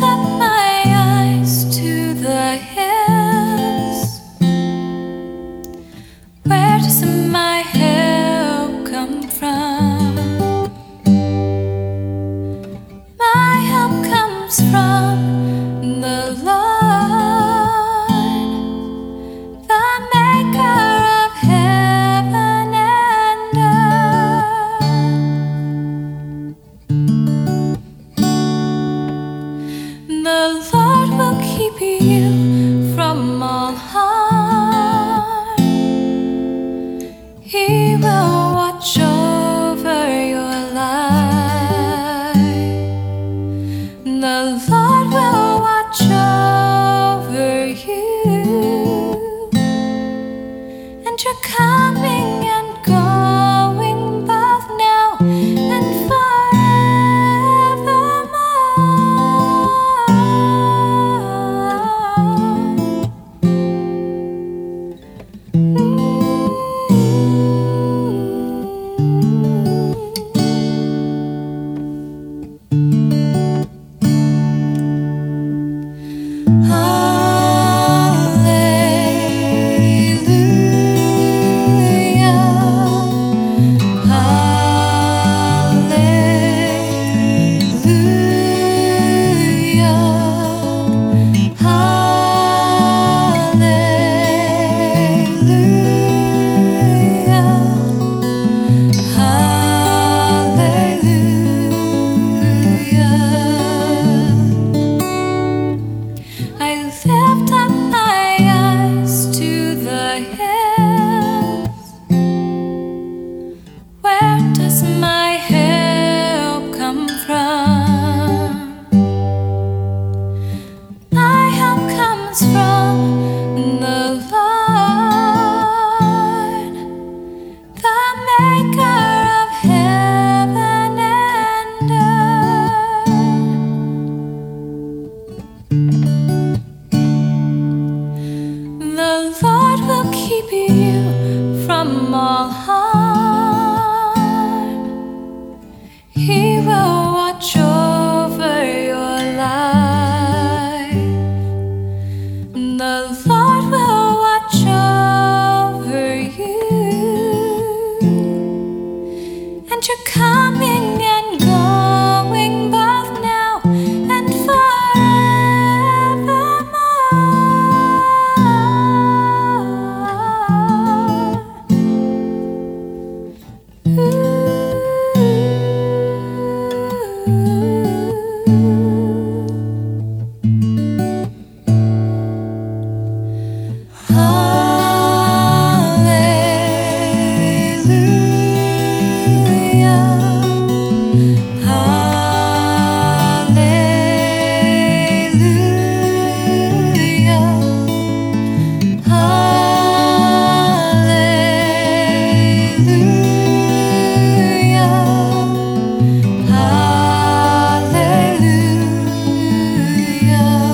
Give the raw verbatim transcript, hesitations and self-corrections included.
up my eyes to the hills. Where does my help come from? My help comes from the Lord, the maker of heaven and earth. The Lord will keep you from all harm. He will watch over your life. The Lord will watch over you, and you're coming and going both now and my help come from? My help comes from the Lord, the maker of heaven and earth. The Lord will keep you from all harm. He will watch over your life. The Lord will watch over you, and you're coming and going both now and forevermore. Ooh. Hallelujah.